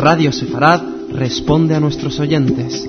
Radio Sefarad responde a nuestros oyentes.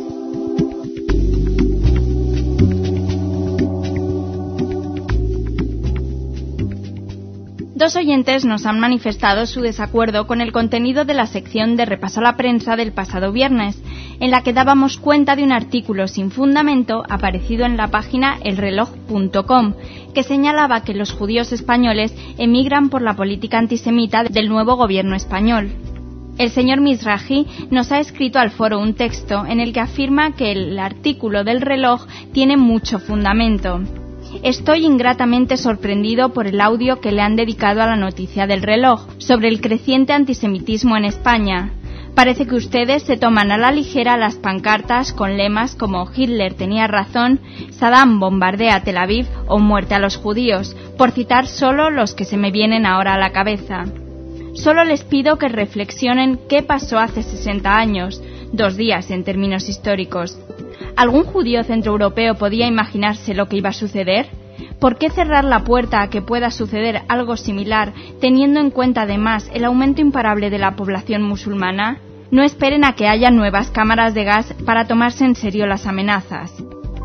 Dos oyentes nos han manifestado su desacuerdo con el contenido de la sección de Repaso a la Prensa del pasado viernes, en la que dábamos cuenta de un artículo sin fundamento aparecido en la página elreloj.com, que señalaba que los judíos españoles emigran por la política antisemita del nuevo gobierno español. El señor Mizrahi nos ha escrito al foro un texto en el que afirma que el artículo del Reloj tiene mucho fundamento. Estoy ingratamente sorprendido por el audio que le han dedicado a la noticia del Reloj sobre el creciente antisemitismo en España. Parece que ustedes se toman a la ligera las pancartas con lemas como Hitler tenía razón, Saddam bombardea Tel Aviv o muerte a los judíos, por citar solo los que se me vienen ahora a la cabeza. Solo les pido que reflexionen qué pasó hace 60 años, 2 días en términos históricos. ¿Algún judío centroeuropeo podía imaginarse lo que iba a suceder? ¿Por qué cerrar la puerta a que pueda suceder algo similar, teniendo en cuenta además el aumento imparable de la población musulmana? No esperen a que haya nuevas cámaras de gas para tomarse en serio las amenazas.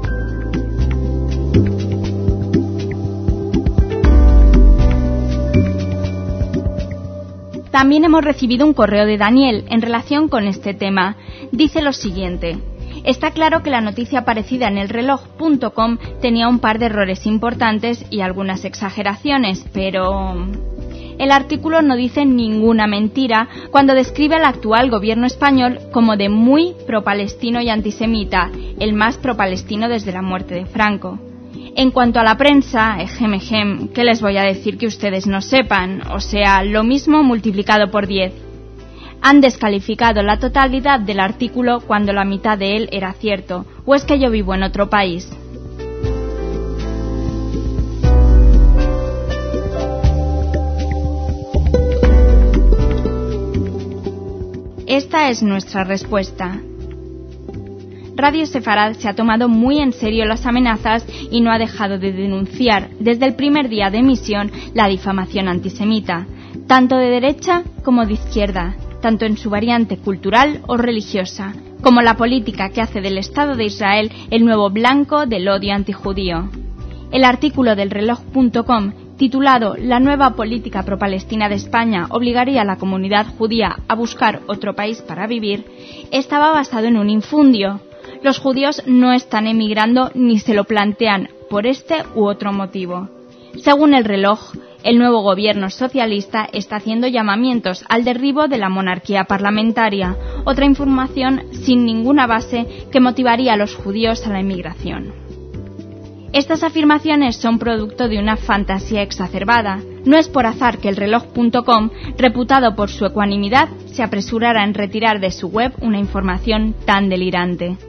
También hemos recibido un correo de Daniel en relación con este tema. Dice lo siguiente: está claro que la noticia aparecida en elreloj.com tenía un par de errores importantes y algunas exageraciones, pero el artículo no dice ninguna mentira cuando describe al actual gobierno español como de muy pro-palestino y antisemita, el más pro-palestino desde la muerte de Franco. En cuanto a la prensa, ¿qué les voy a decir que ustedes no sepan? O sea, lo mismo multiplicado por 10. Han descalificado la totalidad del artículo cuando la mitad de él era cierto. ¿O es que yo vivo en otro país? Esta es nuestra respuesta. Radio Sefarad se ha tomado muy en serio las amenazas y no ha dejado de denunciar desde el primer día de emisión la difamación antisemita, tanto de derecha como de izquierda, tanto en su variante cultural o religiosa, como la política que hace del Estado de Israel el nuevo blanco del odio antijudío. El artículo del reloj.com, titulado «La nueva política pro-palestina de España obligaría a la comunidad judía a buscar otro país para vivir», estaba basado en un infundio. Los judíos no están emigrando ni se lo plantean por este u otro motivo. Según el Reloj, el nuevo gobierno socialista está haciendo llamamientos al derribo de la monarquía parlamentaria, otra información sin ninguna base que motivaría a los judíos a la emigración. Estas afirmaciones son producto de una fantasía exacerbada. No es por azar que el reloj.com, reputado por su ecuanimidad, se apresurara en retirar de su web una información tan delirante.